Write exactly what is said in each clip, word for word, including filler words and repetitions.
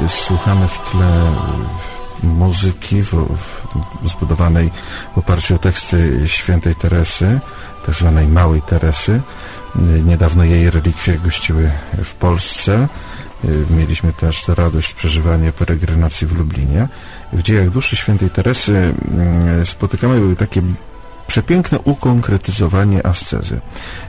kiedy słuchamy w tle muzyki w, w, zbudowanej w oparciu o teksty świętej Teresy, tak zwanej Małej Teresy. Niedawno jej relikwie gościły w Polsce. Mieliśmy też tę radość przeżywania peregrinacji w Lublinie. W dziejach duszy świętej Teresy spotykamy takie przepiękne ukonkretyzowanie ascezy.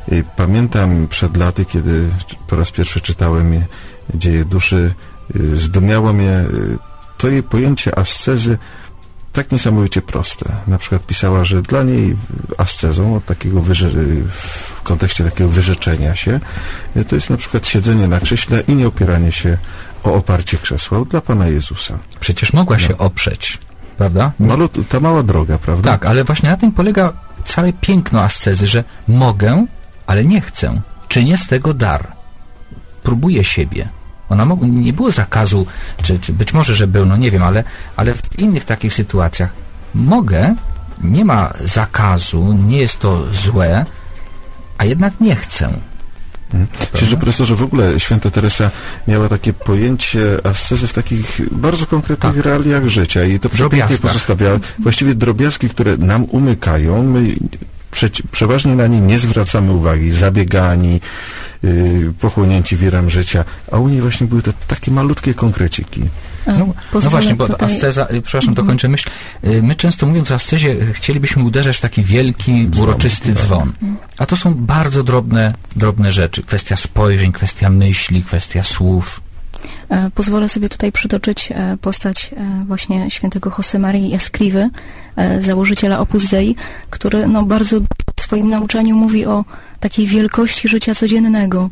Pamiętam przed laty, kiedy po raz pierwszy czytałem dzieje duszy, zdumiało mnie to jej pojęcie ascezy tak niesamowicie proste. Na przykład pisała, że dla niej ascezą od takiego wyrze- w kontekście takiego wyrzeczenia się to jest na przykład siedzenie na krześle i nie opieranie się o oparcie krzesła dla Pana Jezusa. Przecież mogła no. się oprzeć, prawda? Malut, ta mała droga, prawda? Tak, ale właśnie na tym polega całe piękno ascezy, że mogę, ale nie chcę. Czynię z tego dar. Próbuję siebie. Ona mog- nie było zakazu, czy, czy być może, że był, no nie wiem, ale, ale w innych takich sytuacjach mogę, nie ma zakazu, nie jest to złe, a jednak nie chcę. Hmm. Myślę, że profesorze, w ogóle święta Teresa miała takie pojęcie ascezy w takich bardzo konkretnych tak. realiach życia i to przepięknie pozostawiała. Właściwie drobiazgi, które nam umykają, my prze- przeważnie na nie nie zwracamy uwagi, zabiegani, yy, pochłonięci wirem życia, a u niej właśnie były to takie malutkie konkreciki. No, no właśnie, bo tutaj... asceza, przepraszam, dokończę myśl. My często mówiąc o ascezie chcielibyśmy uderzać w taki wielki, uroczysty dzwon. A to są bardzo drobne, drobne rzeczy. Kwestia spojrzeń, kwestia myśli, kwestia słów. Pozwolę sobie tutaj przytoczyć postać właśnie świętego Josemarii Escrivy, założyciela Opus Dei, który no, bardzo w swoim nauczaniu mówi o takiej wielkości życia codziennego.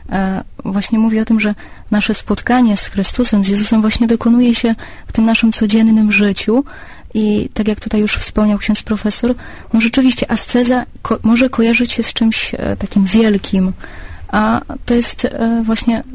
Właśnie mówi o tym, że nasze spotkanie z Chrystusem, z Jezusem właśnie dokonuje się w tym naszym codziennym życiu i tak jak tutaj już wspomniał ksiądz profesor, no rzeczywiście asceza ko- może kojarzyć się z czymś e, takim wielkim, a to jest e, właśnie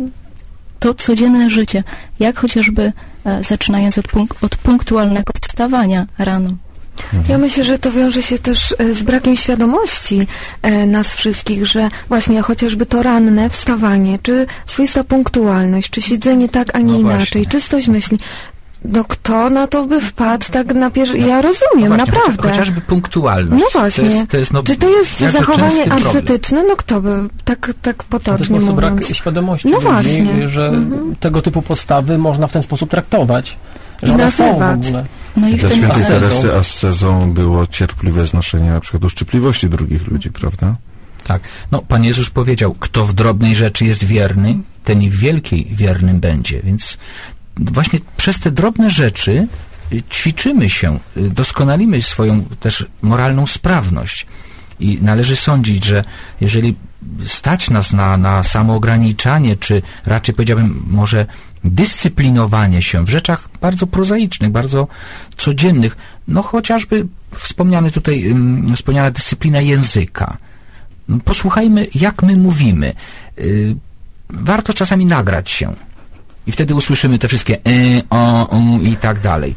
to codzienne życie, jak chociażby e, zaczynając od, punk- od punktualnego wstawania rano. Ja myślę, że to wiąże się też z brakiem świadomości e, nas wszystkich, że właśnie chociażby to ranne wstawanie, czy swoista punktualność, czy siedzenie tak, a nie no inaczej, czystość myśli. No kto na to by wpadł tak na pierwszy... Ja rozumiem, no właśnie, naprawdę. Chociaż, chociażby punktualność. No właśnie. To jest, to jest, no, czy to jest zachowanie ascetyczne? No kto by tak, tak potocznie mówiąc. To jest po prostu brak świadomości no ludzi, właśnie. że mhm. tego typu postawy można w ten sposób traktować. Że I one są w nazywać. ogóle. No i Dla świętej Teresy ascezą było cierpliwe znoszenie na przykład uszczypliwości drugich ludzi, prawda? Tak. No, Pan Jezus powiedział, kto w drobnej rzeczy jest wierny, ten i w wielkiej wiernym będzie. Więc właśnie przez te drobne rzeczy ćwiczymy się, doskonalimy swoją też moralną sprawność. I należy sądzić, że jeżeli stać nas na, na samoograniczanie, czy raczej powiedziałbym może dyscyplinowanie się w rzeczach bardzo prozaicznych, bardzo codziennych, no chociażby wspomniany tutaj, um, wspomniana dyscyplina języka. Posłuchajmy, jak my mówimy. Y, warto czasami nagrać się i wtedy usłyszymy te wszystkie y, o, u i tak dalej.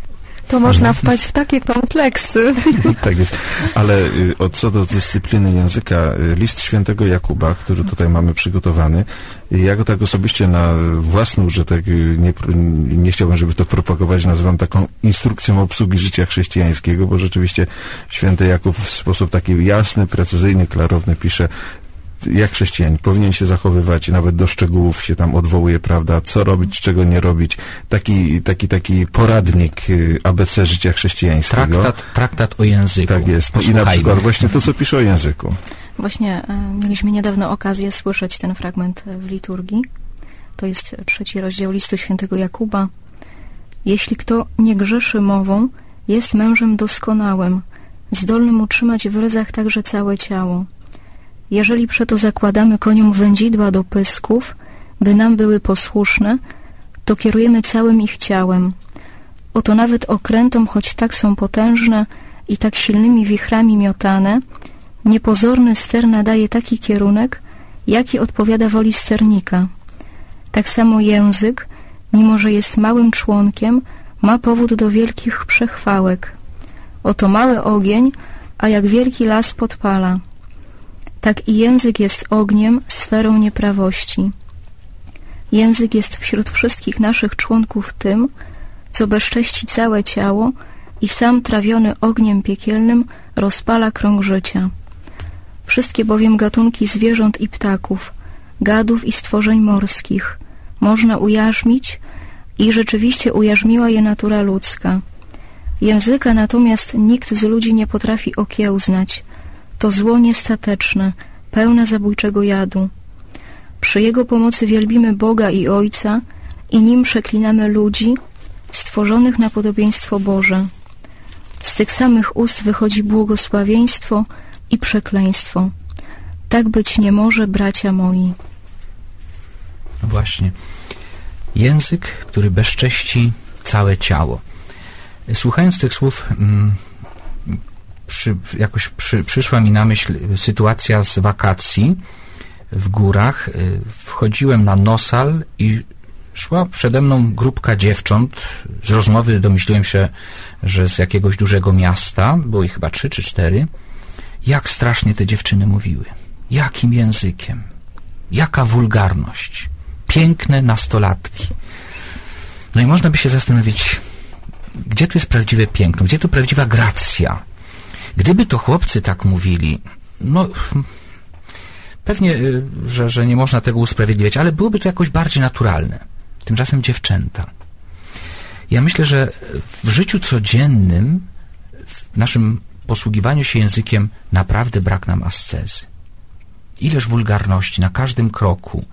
To można wpaść w takie kompleksy. Tak jest. Ale y, o co do dyscypliny języka, y, list świętego Jakuba, który tutaj mamy przygotowany, y, ja go tak osobiście na własny użytek, y, nie, nie chciałbym, żeby to propagować, nazywam taką instrukcją obsługi życia chrześcijańskiego, bo rzeczywiście święty Jakub w sposób taki jasny, precyzyjny, klarowny pisze, jak chrześcijanin powinien się zachowywać, nawet do szczegółów się tam odwołuje, prawda, co robić, czego nie robić. Taki, taki, taki poradnik A B C życia chrześcijańskiego. Traktat, traktat o języku. Tak jest. I na przykład właśnie to, co pisze o języku. Właśnie e, mieliśmy niedawno okazję słyszeć ten fragment w liturgii. To jest trzeci rozdział listu świętego Jakuba. Jeśli kto nie grzeszy mową, jest mężem doskonałym, zdolnym utrzymać w ryzach także całe ciało. Jeżeli przeto zakładamy koniom wędzidła do pysków, by nam były posłuszne, to kierujemy całym ich ciałem. Oto nawet okrętom, choć tak są potężne i tak silnymi wichrami miotane, niepozorny ster nadaje taki kierunek, jaki odpowiada woli sternika. Tak samo język, mimo że jest małym członkiem, ma powód do wielkich przechwałek. Oto mały ogień, a jak wielki las podpala. Tak i język jest ogniem, sferą nieprawości. Język jest wśród wszystkich naszych członków tym, co bezcześci całe ciało i sam trawiony ogniem piekielnym rozpala krąg życia. Wszystkie bowiem gatunki zwierząt i ptaków, gadów i stworzeń morskich można ujarzmić i rzeczywiście ujarzmiła je natura ludzka. Języka natomiast nikt z ludzi nie potrafi okiełznać. To zło niestateczne, pełne zabójczego jadu. Przy jego pomocy wielbimy Boga i Ojca i nim przeklinamy ludzi stworzonych na podobieństwo Boże. Z tych samych ust wychodzi błogosławieństwo i przekleństwo. Tak być nie może, bracia moi. No właśnie. Język, który bezcześci całe ciało. Słuchając tych słów, mm, przy, jakoś przy, przyszła mi na myśl sytuacja z wakacji w górach. Wchodziłem na Nosal i szła przede mną grupka dziewcząt. Z rozmowy domyśliłem się, że z jakiegoś dużego miasta, było ich chyba trzy czy cztery. Jak strasznie te dziewczyny mówiły. Jakim językiem. Jaka wulgarność. Piękne nastolatki. No i można by się zastanowić, gdzie tu jest prawdziwe piękno, gdzie tu prawdziwa gracja. Gdyby to chłopcy tak mówili, no pewnie, że, że nie można tego usprawiedliwiać, ale byłoby to jakoś bardziej naturalne. Tymczasem dziewczęta. Ja myślę, że w życiu codziennym, w naszym posługiwaniu się językiem naprawdę brak nam ascezy. Ileż wulgarności na każdym kroku.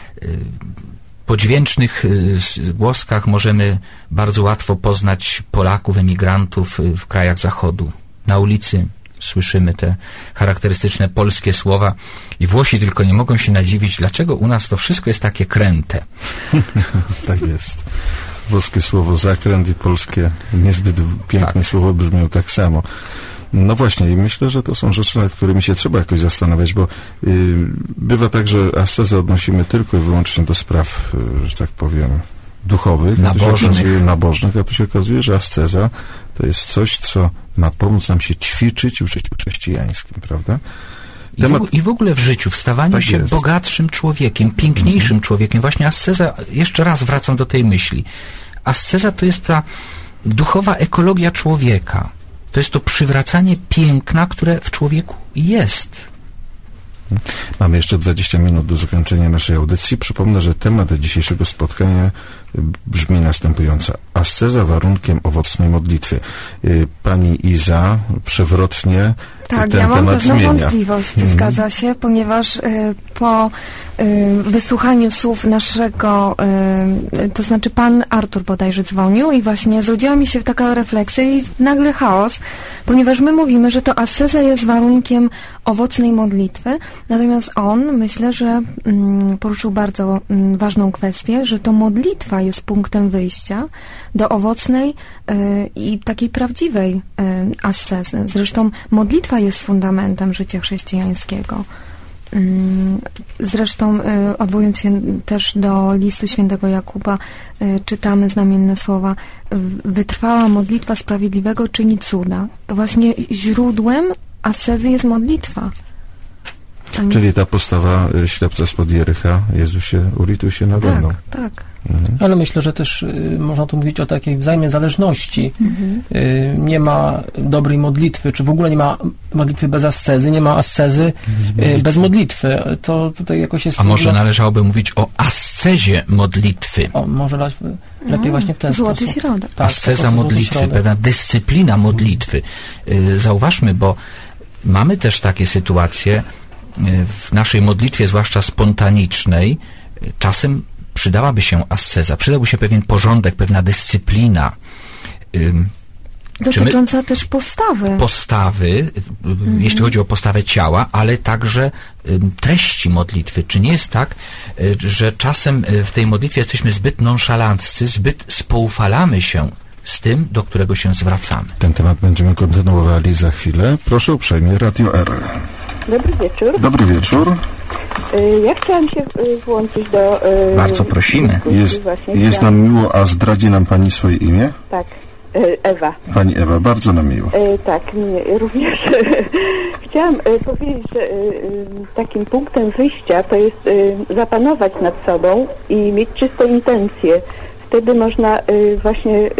Po dźwięcznych głoskach możemy bardzo łatwo poznać Polaków, emigrantów w krajach Zachodu. Na ulicy słyszymy te charakterystyczne polskie słowa i Włosi tylko nie mogą się nadziwić, dlaczego u nas to wszystko jest takie kręte. Tak jest. Włoskie słowo zakręt i polskie niezbyt piękne tak. słowo brzmią tak samo. No właśnie i myślę, że to są rzeczy, nad którymi się trzeba jakoś zastanawiać, bo yy, bywa tak, że ascezę odnosimy tylko i wyłącznie do spraw, yy, że tak powiem, duchowych, nabożnych. Okazuje, nabożnych, a tu się okazuje, że asceza to jest coś, co ma pomóc nam się ćwiczyć w życiu chrześcijańskim, prawda? Temat... I, w, I w ogóle w życiu, w stawaniu tak się jest. bogatszym człowiekiem, piękniejszym mm-hmm. człowiekiem. Właśnie asceza, jeszcze raz wracam do tej myśli. Asceza to jest ta duchowa ekologia człowieka. To jest to przywracanie piękna, które w człowieku jest. Mamy jeszcze dwadzieścia minut do zakończenia naszej audycji. Przypomnę, że temat dzisiejszego spotkania brzmi następująco. Asceza warunkiem owocnej modlitwy. Pani Iza przewrotnie tak, ten ja mam temat pewną zmienia. wątpliwość, hmm. zgadza się, ponieważ y, po y, wysłuchaniu słów naszego, y, to znaczy pan Artur bodajże dzwonił i właśnie zrodziła mi się taka refleksja i nagle chaos, ponieważ my mówimy, że to asceza jest warunkiem owocnej modlitwy, natomiast on, myślę, że mm, poruszył bardzo mm, ważną kwestię, że to modlitwa jest punktem wyjścia do owocnej y, i takiej prawdziwej y, ascezy. Zresztą modlitwa jest fundamentem życia chrześcijańskiego. Zresztą odwołując się też do listu świętego Jakuba, czytamy znamienne słowa: wytrwała modlitwa sprawiedliwego czyni cuda. To właśnie źródłem ascezy jest modlitwa. Czyli ta postawa ślepca spod Jericha, Jezusie, ulituj się nade mną. Tak, tak. Mhm. Ale myślę, że też y, można tu mówić o takiej wzajemnej zależności. Mhm. Y, nie ma dobrej modlitwy, czy w ogóle nie ma modlitwy bez ascezy, nie ma ascezy y, bez modlitwy. To tutaj jakoś jest... A może należałoby mówić o ascezie modlitwy? O, może lepiej mhm. właśnie w ten złoty sposób. Środek. Tak, Asceza modlitwy, pewna dyscyplina modlitwy. Y, zauważmy, bo mamy też takie sytuacje y, w naszej modlitwie, zwłaszcza spontanicznej, y, czasem przydałaby się asceza, przydałby się pewien porządek, pewna dyscyplina. Ym, Dotycząca też postawy. Postawy, mhm. jeśli chodzi o postawę ciała, ale także ym, treści modlitwy. Czy nie jest tak, y, że czasem y, w tej modlitwie jesteśmy zbyt nonszalanccy, zbyt spoufalamy się z tym, do którego się zwracamy? Ten temat będziemy kontynuowali za chwilę. Proszę uprzejmie, Radio R. Dobry wieczór. Dobry wieczór. Ja chciałam się włączyć do... Bardzo prosimy. Jest, jest nam miło, a zdradzi nam Pani swoje imię? Tak. Ewa. Pani Ewa, bardzo nam miło. E, tak, mnie również. Chciałam e, powiedzieć, że e, takim punktem wyjścia to jest e, zapanować nad sobą i mieć czyste intencje. Wtedy można e, właśnie e,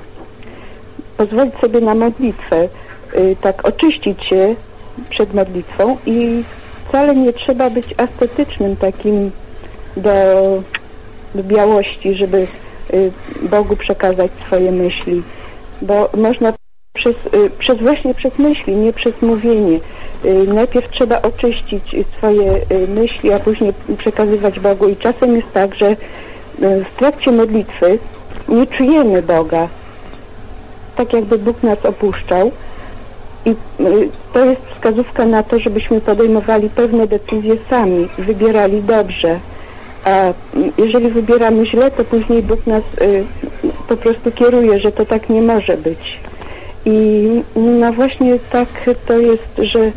pozwolić sobie na modlitwę, e, tak oczyścić się przed modlitwą i wcale nie trzeba być ascetycznym takim do, do białości, żeby y, Bogu przekazać swoje myśli, bo można przez, y, przez właśnie przez myśli, nie przez mówienie. Y, najpierw trzeba oczyścić swoje y, myśli, a później przekazywać Bogu i czasem jest tak, że y, w trakcie modlitwy nie czujemy Boga, tak jakby Bóg nas opuszczał. I to jest wskazówka na to, żebyśmy podejmowali pewne decyzje sami, wybierali dobrze. A jeżeli wybieramy źle, to później Bóg nas y, po prostu kieruje, że to tak nie może być. I no właśnie tak to jest, że y,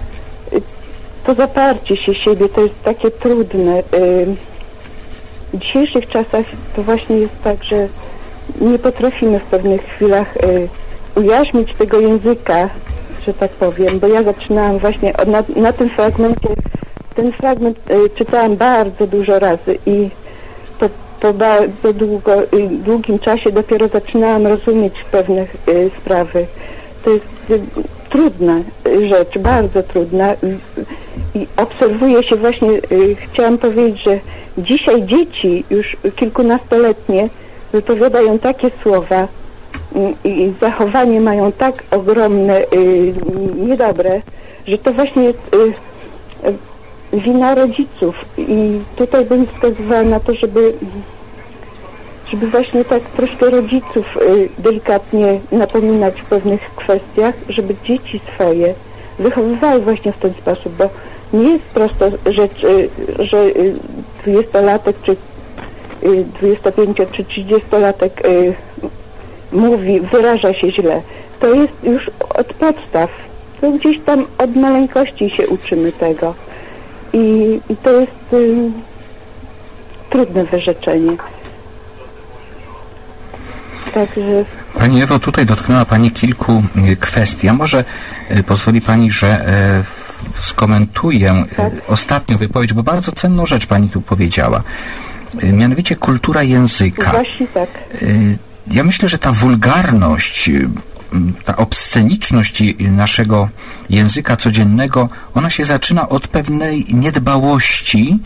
to zaparcie się siebie to jest takie trudne. Y, w dzisiejszych czasach to właśnie jest tak, że nie potrafimy w pewnych chwilach y, ujarzmić tego języka, że tak powiem, bo ja zaczynałam właśnie od, na, na tym fragmencie, ten fragment y, czytałam bardzo dużo razy i po, po bardzo długo, y, długim czasie dopiero zaczynałam rozumieć pewne y, sprawy. To jest y, trudna y, rzecz, bardzo trudna y, i obserwuje się właśnie, y, chciałam powiedzieć, że dzisiaj dzieci już kilkunastoletnie wypowiadają takie słowa i zachowanie mają tak ogromne, y, niedobre, że to właśnie jest y, y, wina rodziców i tutaj bym wskazywała na to, żeby żeby właśnie tak troszkę rodziców y, delikatnie napominać w pewnych kwestiach, żeby dzieci swoje wychowywały właśnie w ten sposób, bo nie jest prosta rzecz, y, że y, dwudziestolatek czy y, dwudziestopięcio czy trzydziestolatek y, mówi, wyraża się źle. To jest już od podstaw. To gdzieś tam od maleńkości się uczymy tego. I, i to jest y, trudne wyrzeczenie. Także... Pani Ewo, tutaj dotknęła Pani kilku y, kwestii. A może y, pozwoli Pani, że y, skomentuję tak? y, ostatnią wypowiedź, bo bardzo cenną rzecz Pani tu powiedziała. Y, mianowicie kultura języka. Właśnie tak. Y, Ja myślę, że ta wulgarność, ta obsceniczność naszego języka codziennego, ona się zaczyna od pewnej niedbałości,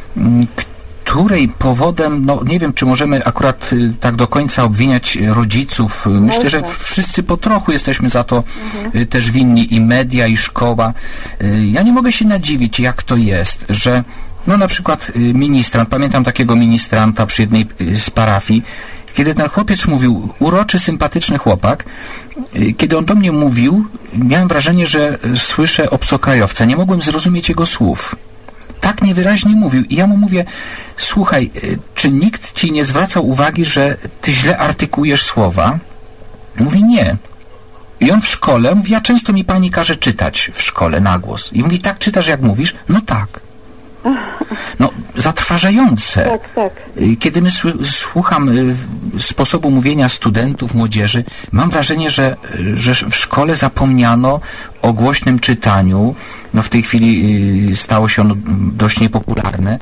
której powodem, no nie wiem, czy możemy akurat tak do końca obwiniać rodziców. Myślę, że wszyscy po trochu jesteśmy za to mhm. też winni, i media, i szkoła. Ja nie mogę się nadziwić, jak to jest, że no na przykład ministrant, pamiętam takiego ministranta przy jednej z parafii, kiedy ten chłopiec mówił, uroczy, sympatyczny chłopak, kiedy on do mnie mówił, miałem wrażenie, że słyszę obcokrajowca. Nie mogłem zrozumieć jego słów. Tak niewyraźnie mówił. I ja mu mówię, słuchaj, czy nikt ci nie zwracał uwagi, że ty źle artykułujesz słowa? Mówi, nie. I on w szkole, mówi, a często mi pani każe czytać w szkole na głos. I mówi, tak czytasz, jak mówisz? No tak. No, zatrważające. Tak, tak. Kiedy my słucham sposobu mówienia studentów, młodzieży, mam wrażenie, że, że w szkole zapomniano o głośnym czytaniu. No w tej chwili stało się ono dość niepopularne.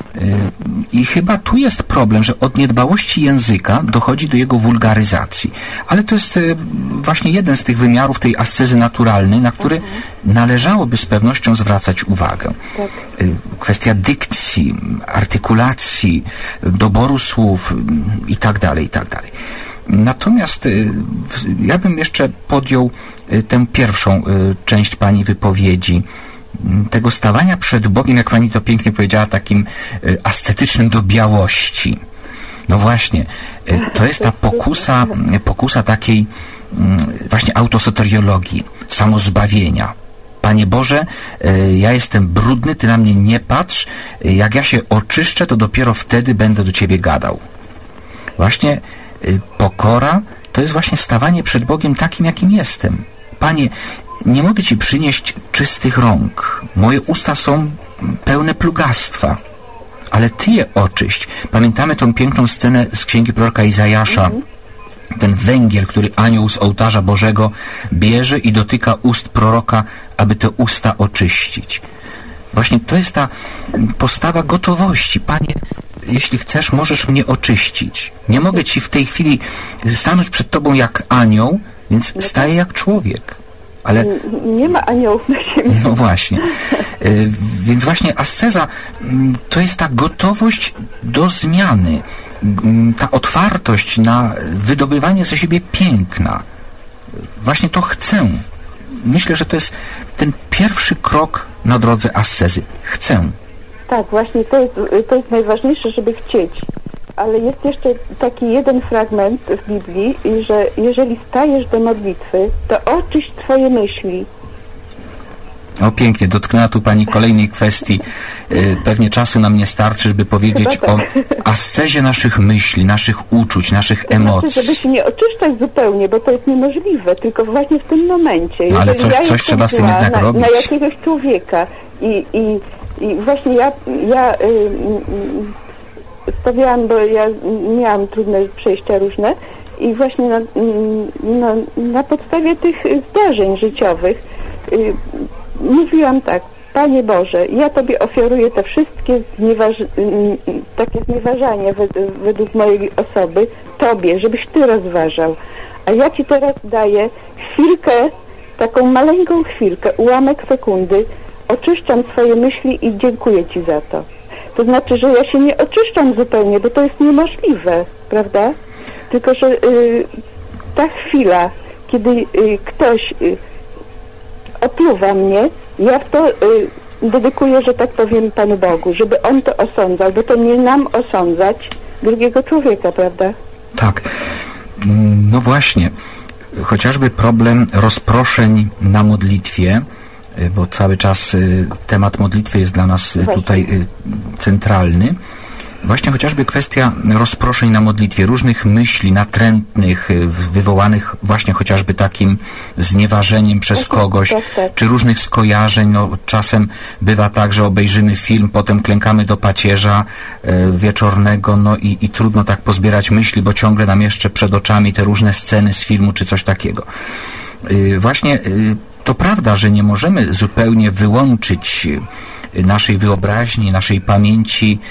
I chyba tu jest problem, że od niedbałości języka dochodzi do jego wulgaryzacji. Ale to jest właśnie jeden z tych wymiarów tej ascezy naturalnej, na który mhm. należałoby z pewnością zwracać uwagę. Tak. Kwestia dykcji, artykulacji, doboru słów i tak dalej, i tak dalej. Natomiast ja bym jeszcze podjął tę pierwszą część pani wypowiedzi, tego stawania przed Bogiem, jak pani to pięknie powiedziała, takim ascetycznym do białości. No właśnie, to jest ta pokusa, pokusa takiej właśnie autosoteriologii, samozbawienia. Panie Boże, ja jestem brudny, Ty na mnie nie patrz, jak ja się oczyszczę, to dopiero wtedy będę do Ciebie gadał. Właśnie pokora to jest właśnie stawanie przed Bogiem takim, jakim jestem. Panie, nie mogę Ci przynieść czystych rąk. Moje usta są pełne plugastwa, ale Ty je oczyść. Pamiętamy tą piękną scenę z księgi proroka Izajasza, ten węgiel, który anioł z ołtarza Bożego bierze i dotyka ust proroka, aby te usta oczyścić. Właśnie to jest ta postawa gotowości. Panie, jeśli chcesz, możesz mnie oczyścić. Nie mogę Ci w tej chwili stanąć przed Tobą jak anioł, więc staję jak człowiek. Ale nie ma aniołów na ziemi. No właśnie. Y, więc właśnie asceza to jest ta gotowość do zmiany, ta otwartość na wydobywanie ze siebie piękna. Właśnie to chcę. Myślę, że to jest ten pierwszy krok na drodze ascezy. Chcę. Tak, właśnie to jest, to jest najważniejsze, żeby chcieć. Ale jest jeszcze taki jeden fragment w Biblii, że jeżeli stajesz do modlitwy, to oczyść twoje myśli. O, pięknie, dotknęła tu Pani kolejnej kwestii. Pewnie czasu nam nie starczy, żeby powiedzieć tak. o ascezie naszych myśli, naszych uczuć, naszych emocji. Znaczy, żeby się nie oczyszczać zupełnie, bo to jest niemożliwe, tylko właśnie w tym momencie. No, ale coś, ja coś trzeba z tym jednak na, robić. Na jakiegoś człowieka i, i, i właśnie ja, ja y, y, stawiałam, bo ja miałam trudne przejścia różne i właśnie na, na, na podstawie tych zdarzeń życiowych y, mówiłam tak: Panie Boże, ja Tobie ofiaruję te wszystkie znieważ- takie znieważania wed- według mojej osoby Tobie, żebyś Ty rozważał. A ja Ci teraz daję chwilkę, taką maleńką chwilkę, ułamek sekundy, oczyszczam swoje myśli i dziękuję Ci za to. To znaczy, że ja się nie oczyszczam zupełnie, bo to jest niemożliwe, prawda? Tylko, że y, ta chwila, kiedy y, ktoś y, opluwa mnie, ja w to y, dedykuję, że tak powiem, Panu Bogu, żeby On to osądzał, bo to nie nam osądzać drugiego człowieka, prawda? Tak. No właśnie. Chociażby problem rozproszeń na modlitwie, bo cały czas temat modlitwy jest dla nas Właśnie. tutaj centralny. Właśnie chociażby kwestia rozproszeń na modlitwie, różnych myśli natrętnych, wywołanych właśnie chociażby takim znieważeniem przez kogoś, tak, tak. czy różnych skojarzeń. No, czasem bywa tak, że obejrzymy film, potem klękamy do pacierza e, wieczornego, no i, i trudno tak pozbierać myśli, bo ciągle nam jeszcze przed oczami te różne sceny z filmu, czy coś takiego. E, właśnie e, to prawda, że nie możemy zupełnie wyłączyć naszej wyobraźni, naszej pamięci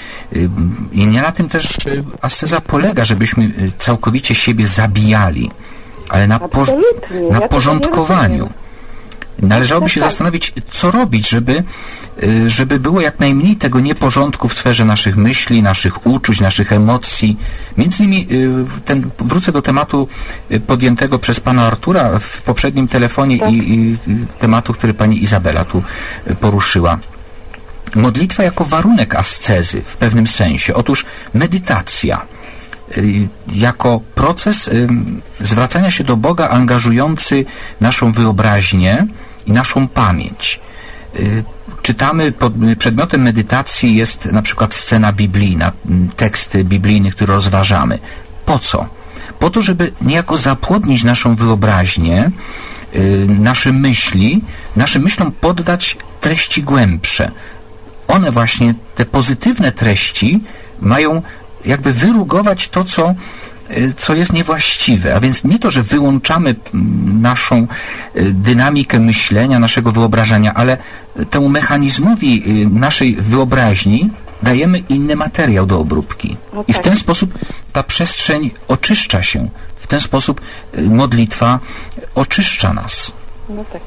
i nie na tym też asceza polega, żebyśmy całkowicie siebie zabijali, ale na, por- na ja porządkowaniu. Należałoby się zastanowić, co robić, żeby, żeby było jak najmniej tego nieporządku w sferze naszych myśli, naszych uczuć, naszych emocji. Między innymi ten, wrócę do tematu podjętego przez pana Artura w poprzednim telefonie tak. i, i tematu, który pani Izabela tu poruszyła. Modlitwa jako warunek ascezy w pewnym sensie. Otóż medytacja y, jako proces y, zwracania się do Boga angażujący naszą wyobraźnię i naszą pamięć. Y, czytamy, pod przedmiotem medytacji jest na przykład scena biblijna, tekst biblijny, który rozważamy. Po co? Po to, żeby niejako zapłodnić naszą wyobraźnię, y, nasze myśli, naszym myślom poddać treści głębsze. One właśnie, te pozytywne treści mają jakby wyrugować to, co, co jest niewłaściwe. A więc nie to, że wyłączamy naszą dynamikę myślenia, naszego wyobrażenia, ale temu mechanizmowi naszej wyobraźni dajemy inny materiał do obróbki. No tak. I w ten sposób ta przestrzeń oczyszcza się. W ten sposób modlitwa oczyszcza nas. No tak.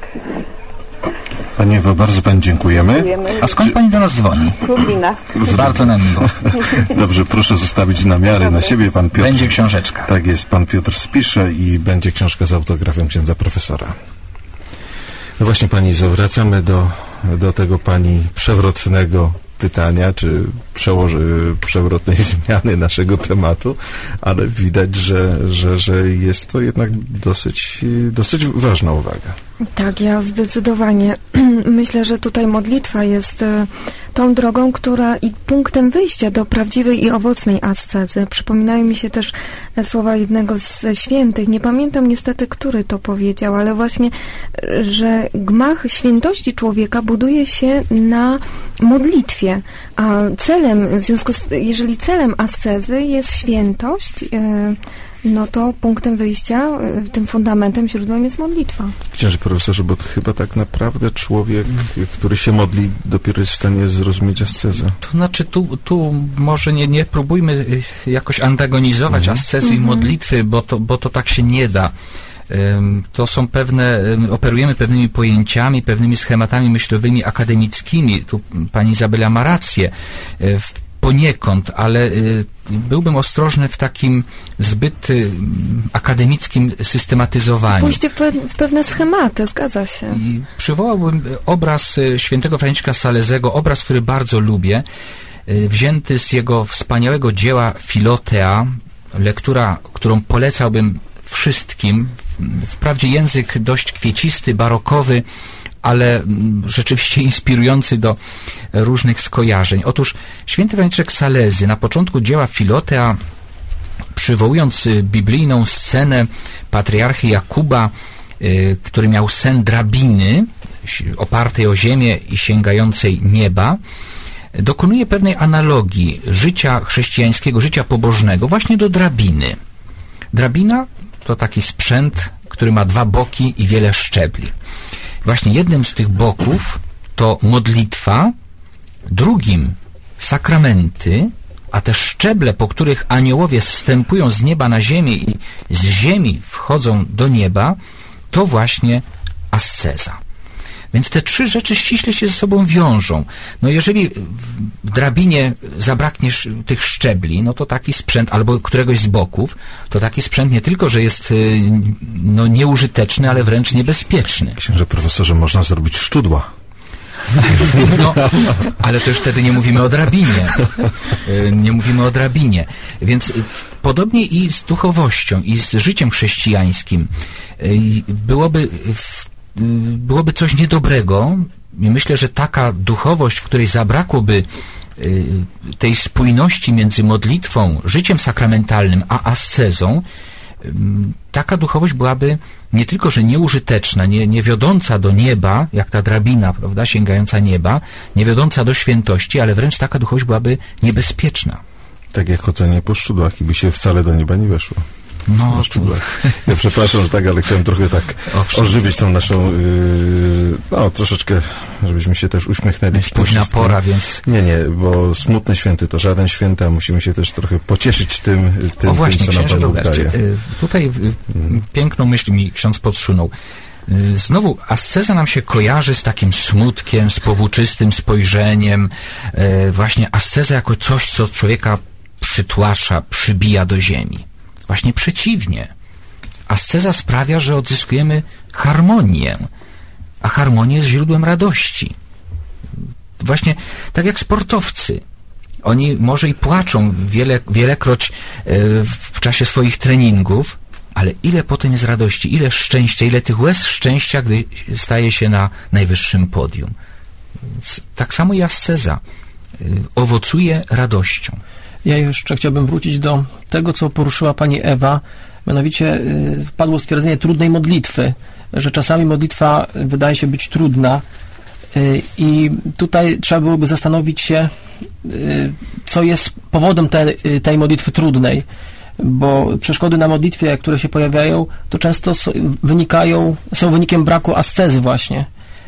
Pani Ewo, bardzo Pani dziękujemy. Dziękujemy. A skąd Pani do nas dzwoni? Lublina. Bardzo nam miło. Dobrze, proszę zostawić namiary na siebie. Pan Piotr. Będzie książeczka. Tak jest, Pan Piotr spisze i będzie książka z autografem księdza profesora. No właśnie, Pani Izo, wracamy do, do tego Pani przewrotnego pytania, czy przełoży, przewrotnej zmiany naszego tematu, ale widać, że, że, że jest to jednak dosyć, dosyć ważna uwaga. Tak, ja zdecydowanie myślę, że tutaj modlitwa jest tą drogą, która i punktem wyjścia do prawdziwej i owocnej ascezy. Przypominają mi się też słowa jednego z świętych. Nie pamiętam niestety, który to powiedział, ale właśnie, że gmach świętości człowieka buduje się na modlitwie. A celem, w związku z, jeżeli celem ascezy jest świętość, no to punktem wyjścia, y, tym fundamentem, źródłem jest modlitwa. Księże profesorze, bo to chyba tak naprawdę człowiek, który się modli, dopiero jest w stanie zrozumieć ascezę. To znaczy, tu, tu może nie, nie próbujmy jakoś antagonizować mhm. ascezy mhm. i modlitwy, bo to, bo to tak się nie da. To są pewne, operujemy pewnymi pojęciami, pewnymi schematami myślowymi, akademickimi. Tu pani Izabela ma rację poniekąd, ale byłbym ostrożny w takim zbyt akademickim systematyzowaniu. Pójście w, pe w pewne schematy, zgadza się. I przywołałbym obraz świętego Franciszka Salezego, obraz, który bardzo lubię, wzięty z jego wspaniałego dzieła Filotea, lektura, którą polecałbym wszystkim. Wprawdzie język dość kwiecisty, barokowy, ale rzeczywiście inspirujący do różnych skojarzeń. Otóż święty Franciszek Salezy na początku dzieła Filotea, przywołując biblijną scenę patriarchy Jakuba, który miał sen drabiny opartej o ziemię i sięgającej nieba, dokonuje pewnej analogii życia chrześcijańskiego, życia pobożnego właśnie do drabiny. Drabina to taki sprzęt, który ma dwa boki i wiele szczebli. Właśnie jednym z tych boków to modlitwa, drugim sakramenty, a te szczeble, po których aniołowie zstępują z nieba na ziemię i z ziemi wchodzą do nieba, to właśnie asceza. Więc te trzy rzeczy ściśle się ze sobą wiążą. No jeżeli w drabinie zabraknie tych szczebli, no to taki sprzęt, albo któregoś z boków, to taki sprzęt nie tylko, że jest no, nieużyteczny, ale wręcz niebezpieczny. Księże profesorze, można zrobić szczudła. No, ale to już wtedy nie mówimy o drabinie. Nie mówimy o drabinie. Więc podobnie i z duchowością, i z życiem chrześcijańskim byłoby w byłoby coś niedobrego i myślę, że taka duchowość, w której zabrakłoby y, tej spójności między modlitwą, życiem sakramentalnym, a ascezą, y, taka duchowość byłaby nie tylko, że nieużyteczna, nie, nie wiodąca do nieba, jak ta drabina, prawda, sięgająca nieba, nie wiodąca do świętości, ale wręcz taka duchowość byłaby niebezpieczna. Tak jak chodzenie po szczudłach i by się wcale do nieba nie weszło. No, to... Ja przepraszam, że tak, ale chciałem trochę tak Owszem. ożywić tą naszą, yy, no troszeczkę, żebyśmy się też uśmiechnęli. Jest późna pora, więc... Nie, nie, bo smutny święty to żaden święty, a musimy się też trochę pocieszyć tym, tym, o właśnie, tym co nam Pan Bóg daje. Yy, tutaj yy, hmm. piękną myśl mi ksiądz podsunął. Yy, znowu asceza nam się kojarzy z takim smutkiem, z powłóczystym spojrzeniem. Yy, właśnie asceza jako coś, co człowieka przytłacza, przybija do ziemi. Właśnie przeciwnie. Asceza sprawia, że odzyskujemy harmonię, a harmonia jest źródłem radości. Właśnie tak jak sportowcy. Oni może i płaczą wiele, wielekroć w czasie swoich treningów, ale ile potem jest radości, ile szczęścia, ile tych łez szczęścia, gdy staje się na najwyższym podium. Więc tak samo i asceza owocuje radością. Ja jeszcze chciałbym wrócić do tego, co poruszyła pani Ewa, mianowicie y, padło stwierdzenie trudnej modlitwy, że czasami modlitwa wydaje się być trudna y, i tutaj trzeba byłoby zastanowić się, y, co jest powodem te, y, tej modlitwy trudnej, bo przeszkody na modlitwie, które się pojawiają, to często so, wynikają, są wynikiem braku ascezy właśnie.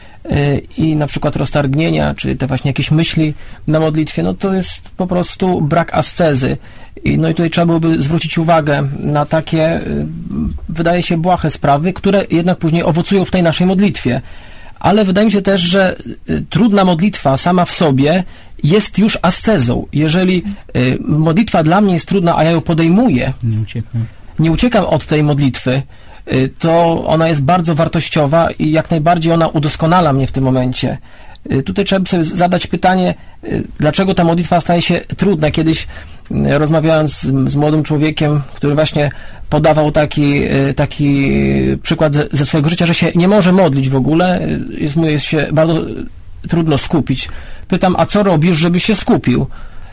I na przykład roztargnienia, czy te właśnie jakieś myśli na modlitwie, no to jest po prostu brak ascezy. I, no i tutaj trzeba byłoby zwrócić uwagę na takie, wydaje się, błahe sprawy, które jednak później owocują w tej naszej modlitwie. Ale wydaje mi się też, że trudna modlitwa sama w sobie jest już ascezą. Jeżeli modlitwa dla mnie jest trudna, a ja ją podejmuję, nie uciekam, nie uciekam od tej modlitwy, to ona jest bardzo wartościowa i jak najbardziej ona udoskonala mnie w tym momencie. Tutaj trzeba by sobie zadać pytanie, dlaczego ta modlitwa staje się trudna. Kiedyś rozmawiając z, z młodym człowiekiem, który właśnie podawał taki, taki przykład ze, ze swojego życia, że się nie może modlić w ogóle, jest mu jest się bardzo trudno skupić. Pytam, a co robisz, żeby się skupił?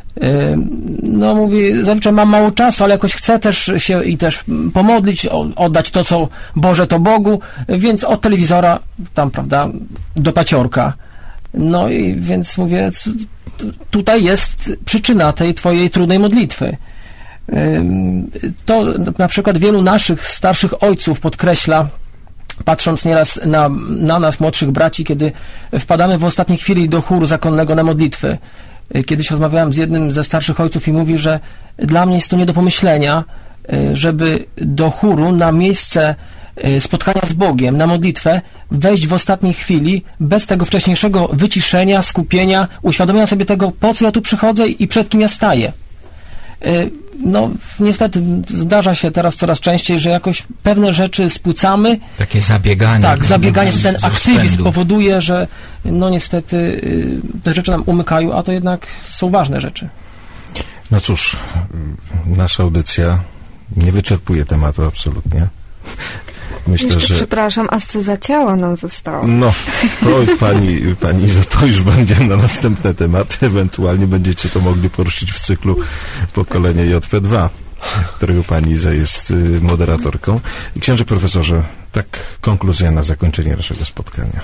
No mówi, zazwyczaj mam mało czasu, ale jakoś chcę też się i też pomodlić, oddać to, co Boże, to Bogu, więc od telewizora tam, prawda, do paciorka. No i więc mówię, tutaj jest przyczyna tej twojej trudnej modlitwy. To na przykład wielu naszych starszych ojców podkreśla, patrząc nieraz na, na nas, młodszych braci, kiedy wpadamy w ostatniej chwili do chóru zakonnego na modlitwy. Kiedyś rozmawiałem z jednym ze starszych ojców i mówi, że dla mnie jest to nie do pomyślenia, żeby do chóru na miejsce spotkania z Bogiem, na modlitwę, wejść w ostatniej chwili bez tego wcześniejszego wyciszenia, skupienia, uświadomienia sobie tego, po co ja tu przychodzę i przed kim ja staję. No, niestety zdarza się teraz coraz częściej, że jakoś pewne rzeczy spłycamy. Takie zabieganie. Tak, zabieganie, ten aktywizm rozpędu powoduje, że no niestety te rzeczy nam umykają, a to jednak są ważne rzeczy. No cóż, nasza audycja nie wyczerpuje tematu absolutnie. Myślę, Jeszcze, że... przepraszam, asceza ciała nam została. No, to pani, pani Izo, to już będzie na następny temat. Ewentualnie będziecie to mogli poruszyć w cyklu Pokolenie J P dwa, którego pani Iza jest moderatorką. I księże profesorze, tak konkluzja na zakończenie naszego spotkania.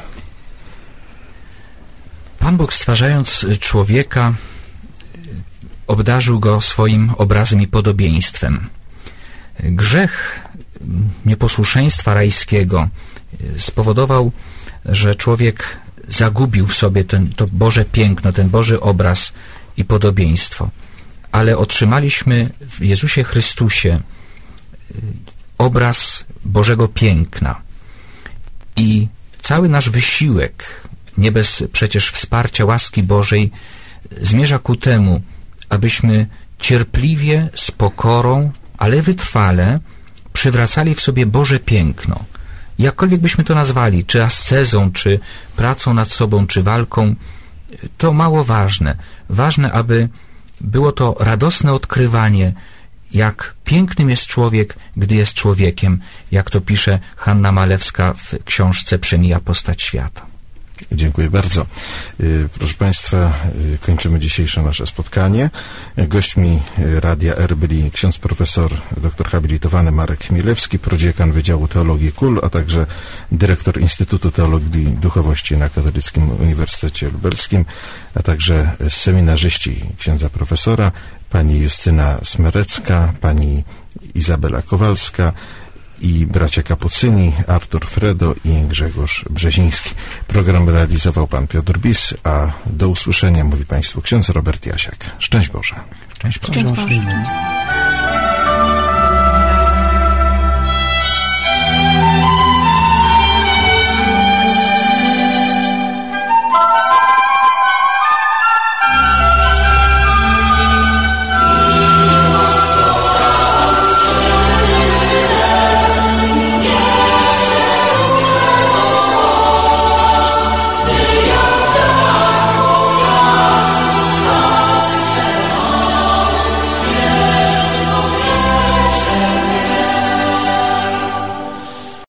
Pan Bóg, stwarzając człowieka, obdarzył go swoim obrazem i podobieństwem. Grzech nieposłuszeństwa rajskiego spowodował, że człowiek zagubił w sobie ten, to Boże piękno, ten Boży obraz i podobieństwo. Ale otrzymaliśmy w Jezusie Chrystusie obraz Bożego piękna. I cały nasz wysiłek, nie bez przecież wsparcia łaski Bożej, zmierza ku temu, abyśmy cierpliwie, z pokorą, ale wytrwale przywracali w sobie Boże piękno. Jakkolwiek byśmy to nazwali, czy ascezą, czy pracą nad sobą, czy walką, to mało ważne. Ważne, aby było to radosne odkrywanie, jak pięknym jest człowiek, gdy jest człowiekiem, jak to pisze Hanna Malewska w książce Przemija postać świata. Dziękuję bardzo. Proszę Państwa, kończymy dzisiejsze nasze spotkanie. Gośćmi Radia R byli ksiądz profesor, doktor habilitowany Marek Chmielewski, prodziekan Wydziału Teologii K U L, a także dyrektor Instytutu Teologii Duchowości na Katolickim Uniwersytecie Lubelskim, a także seminarzyści księdza profesora, pani Justyna Smerecka, pani Izabela Kowalska i bracia Kapucyni, Artur Fredo i Grzegorz Brzeziński. Program realizował pan Piotr Bis, a do usłyszenia mówi państwu ksiądz Robert Jasiak. Szczęść Boże. Szczęść Boże. Szczęść Boże.